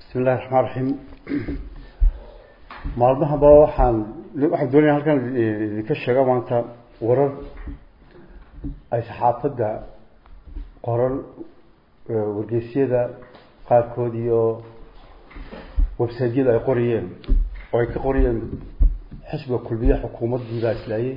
بسم الله الرحمن الرحيم maalmaha ba waxaan doonayaa halkan ka sheego maanta warar ay saxaafadda qoran wargeysyada qaarkood iyo website-yada ay qoriyeen oo ay ka qoriyeen xisbiga kulmiye xukuumadda islaayay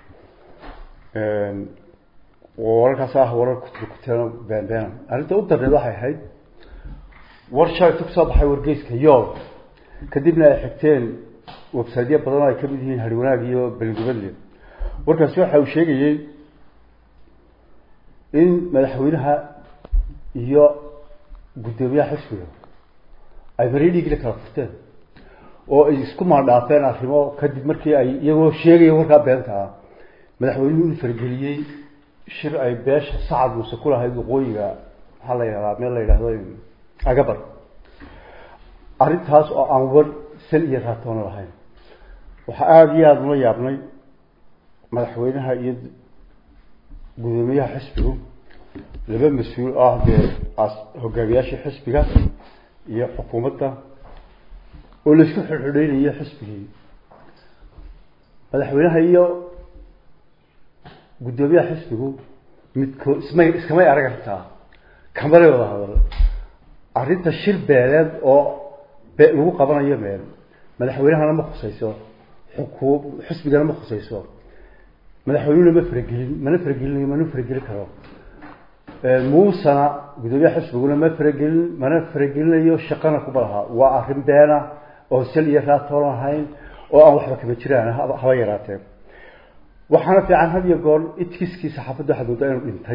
wararkaas warar ku tirada been arrinta u darneed waxay ahayd warshay ku soo baxay wargeyska yool kadibna ay xigteen website-yo badan ay ka mid yihiin Harwanaag iyo Balgobadle warkaas waxa uu sheegayay in madaxweynaha iyo gudoomiyaha xisbiga ay bariidhigii kala furteen oo ay isku maandhaafeen arrimo kadib markii ay iyagoo sheegayeen warka beenta ah madaxweynuhu uu fargeliyay shir ay beesha Sacad Muuse ku lahayd waqooyiga waxa la yiraahdaa meel la yiraahdo agabar arintaas oo aan war sal iyo raatoon lahayn waxa aad iyo aad loo yaabnay madaxweynaha iyo gudoomiyaha xisbiga laba mas'uul ah hogaamiyaasha xisbiga iyo xukuumadda oo la isku xidhiidhinayo xisbiga madaxweynaha iyo gudoomiyaha xisbiga midkood isma aragtaa kamale wada hadal arrinta shir beeleed oo lagu qabanayo meel madaxweynaha ma khusayso xisbigana ma khusayso madaxweynuhu ma faragelin karo Muuse gudoomiyaha xisbiguna ma faragelinayo shaqana ku balaha waa arrin beena oo sal iyo raatoon ahayn oo aan waxba ka jiraan haba yaraatee waxaana fiican had iyo goor idkiskii saxaafadda waxa dooda inuu dhintay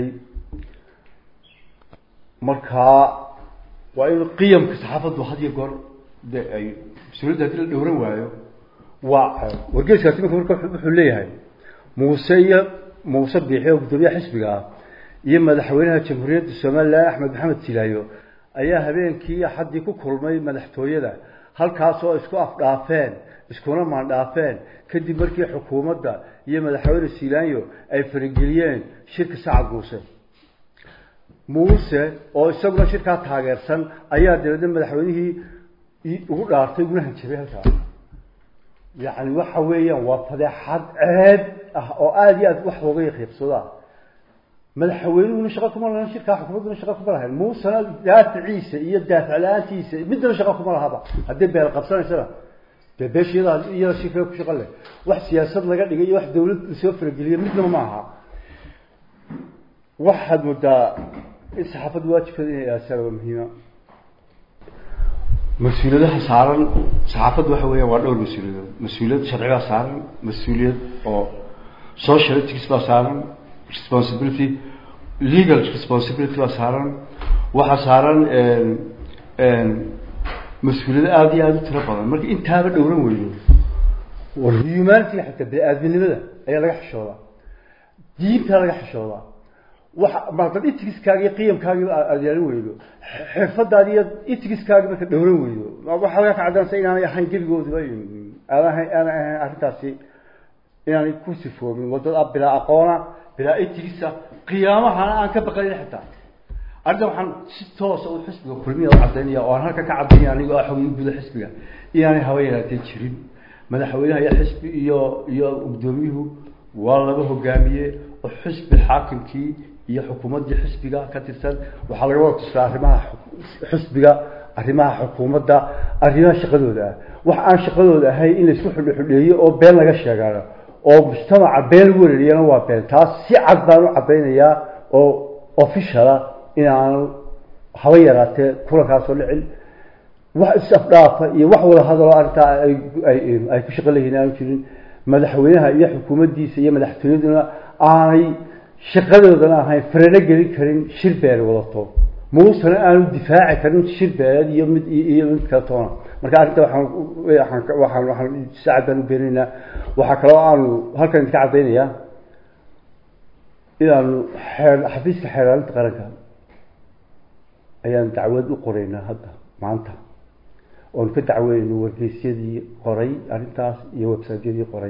markaa waa in qiyamka saxaafaddu had iyo goor ay suuladda la dhowran waayo waa wargeyskaasi marka wuxuu leeyahay Muuse biixi oo gudoomiyaha xisbiga iyo madaxweynaha jamhuuriyadda Soomaaliya Axmed Maxamed Silaayo ayaa habeenkii xadii ku kulmay madaxtooyada halkaas oo isku afdhaafeen iskuna maandhaafeen kadib markii xukuumadda iyo madaxweyne Silaayo ay farageliyeen shirka Sacad Muuse oo isaguna shirka taageersan ayaa dawladda madaxweynihii ugu dhaartay ugu hanjabay halka yaani waxa weeyaan waa fadeexad aad oo aad iyo aad wax uga qiibsada madaxweynuhu shaqo kuma lahayn shirka xukuumaddu shaqo kuma lahayn Muuse daaficiisa iyo daafaclaantiisa midna shaqo kuma lahaaba hadii beel qabsanaysa beeshiyada iyo shirka ku shaqo leh wax siyaasad laga dhigay wax dawlad soo fargeliyay midna ma aha waxad mudaa saxaafaddu waajibkeeda inay aasaaso muhiima mas'uuliyadaha saaran saxaafaddu waxa weeyaan waa dhowr mas'uuliyad sharciga saaran mas'uuliyad oo social ethics saaran responsibility legal responsibility saaran waxa saaran mas'uuliyad aad iyo aad u tiro badan marka intaaba dhowran weeyo war humanity xataa bini'aadanimada ayaa laga xishoodaa diinta laga xishoodaa waxa marka ethics-kaaga iyo qiyamkaaga aad yeelan weydo xirfadaada iyo ethics-kaaga marka dhowran weydo waxa laga kacdansan inaan ahayn gabigooda aan arrintaasi inaan ku sifoobin wadada bila aqoona bila ethics qiyaamaha aan ka baqayn xitaa arda waxaan si toos ah u xisbiga kulmiye oo cadeynaya oo halka ka cadeynaya aniga xubin guud xisbiga inaan haweeyraatay jirin madaxweynaha iyo xisbi iyo gudoomiyuhu waa laba hogaamiye oo xisbi xaakimkii iyo xukuumadda xisbiga ka tirsan waxa laga wada tusay xisbiga arrimaha xukuumadda arrimaha shaqadooda wax aan shaqadooda ahay in la isku xidhiidhiyo oo been laga sheegayo oo mujtamaca been weerariyana waa been taas si cad baan u cadeynaya oo official inaan hawa yaraatee kulankaas oo dhicin wax isafdhaafa iyo wax wada hadal arrinta ay ku shaqo leeyihiin jirin madaxweynaha iyo xukuumaddiisa iyo madaxtooyaduna aanay shaqadoodana ahayn farana gelin karin shir beer wadato Muuse aanu difaaci karin shir beer iyo mid ka toona marka arrinta waxaan saacadan beenina waxa kale oo aan halkan ka cadeynaya inaan xafiiska xeeraalinta qaranka ayaan dacwad u qoraynaa hadda maanta oo ka dacweeyno wargeysyadii qoray arrintaas iyo website-yadii qoray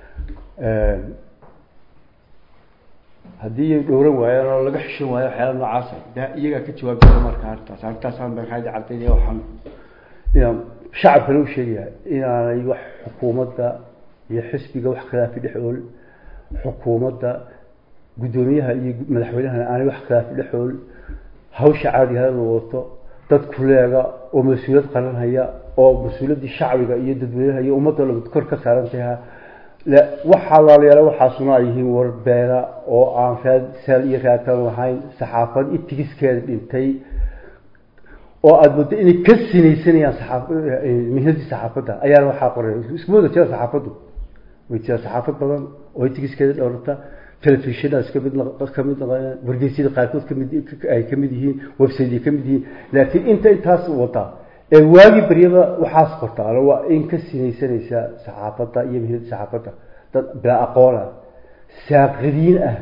haddii dhowran waayaan oo laga xishin waayo waxyaalo noocaas ah iyaga ka jawaab kara marka arrintaas aan baan cadeynaya waxaan شعب فلو شيء يعني wax xukuumadda iyo xisbiga wax khilaaf dhexool xukuumadda gudoomiyaha iyo madaxweynaha aan wax khilaaf dhexool hawsha caadiga ah loo wato dad kuleega oo mas'uuliyad qaran haya oo mas'uuliyadda shacbiga iyo dadweynaha iyo ummadda la kor ka saaran tahay la waxa la leeyahay waxa sunaayeen warbeera oo aan raad sal iyo raatan lahayn saxaafad itigiskeeda dhintay oo aad muddo inay ka sinaysanayaan mihnadii saxaafadda ayaa waxa qoray isku wada jira saxaafaddu way jira saxaafad badan oo itigiskeeda dhawrta telefishinada iska mid wargeysyada qaarkood ka mid yihiin website ka mid yihiin laakiin intaas wada ee waagi bariyada waxaas qortaa waa in ka sinaysanaysa saxaafadda iyo mihnadii saxaafadda dad baa aqoon saaqidiin ah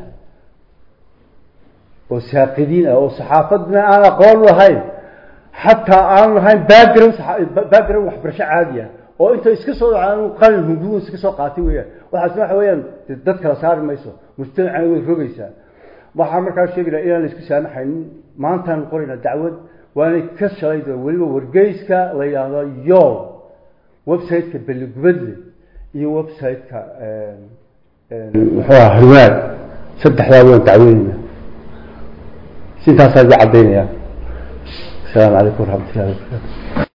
oo saxaafadna aan aqoon lahayn حتى أنا هاي باكر وحبرش عادية أو أنت إسكسو عن قلب هجوم إسكسو قاتوية وحسمح ويان تذكر صار ما يسوى مستمع عن الرجيسة ما حمر كان شيء إلى إلى الإسكسو أنا حين ما أنت نقولنا الدعوة وأنا كسر هذا ولو ورجيس كا ليا يوم ويب سايت كبلجبل ويب سايت كا هروال سد حلاوة تعوينا سيد هذا عبدين السلام عليكم ورحمة الله وبركاته.